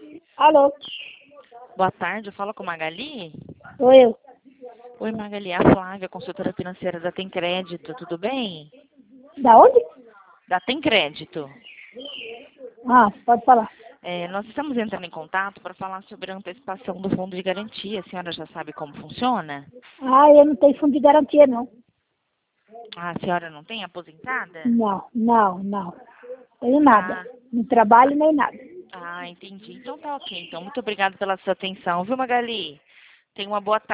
Alô? Boa tarde, eu falo com Magali? Sou eu. Oi, Magali, é a Flávia, consultora financeira da Tem Crédito, tudo bem? Da onde? Da Tem Crédito. Ah, pode falar. Nós estamos entrando em contato para falar sobre a antecipação do fundo de garantia. A senhora já sabe como funciona? Ah, eu não tenho fundo de garantia, não. Ah, a senhora não tem aposentada? Não. Tenho nada. Não trabalho nem nada. Entendi. Então tá ok. Então, muito obrigada pela sua atenção, viu, Magali? Tenha uma boa tarde.